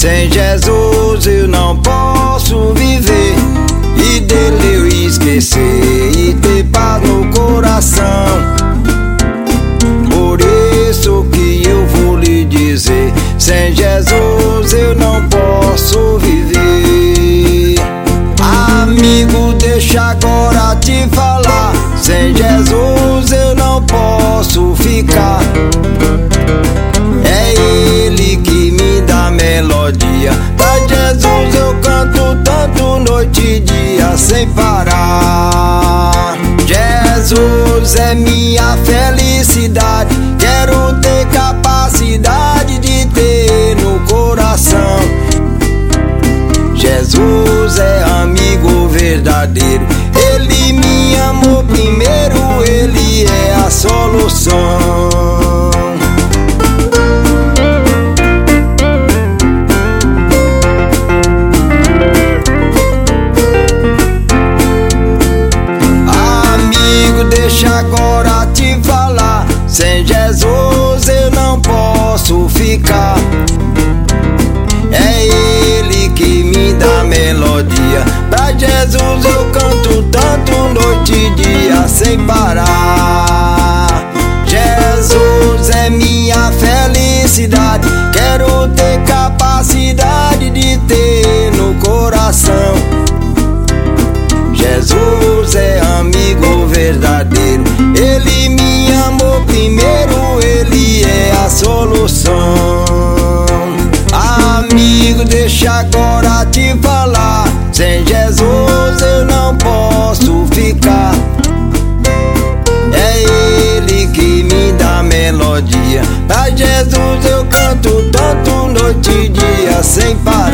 Sem Jesus eu não posso viver, e dele eu esquecer e ter paz no coração. Por isso que eu vou lhe dizer: sem Jesus eu não posso viver. Amigo, deixa agora te falar, sem Jesus eu não posso ficar. É Ele que me dá melodia, pra Jesus eu canto tanto noite e dia sem parar. Jesus é minha felicidade, quero ter capacidade de ter no coração. Jesus é amigo verdadeiro, Ele me amou primeiro, Ele é a solução. Amigo, deixa agora te falar, sem Jesus eu não posso ficar. É Ele que me dá melodia, pra Jesus eu canto tanto noite e dia sem parar. Jesus é minha felicidade, quero ter capacidade de ter no coração. Jesus é amigo verdadeiro, Ele me amou primeiro, Ele é a solução. Amigo, deixa agora te falar, sem Jesus eu não posso ficar. É Ele que me dá melodia, pra Jesus eu canto tanto noite e dia sem parar.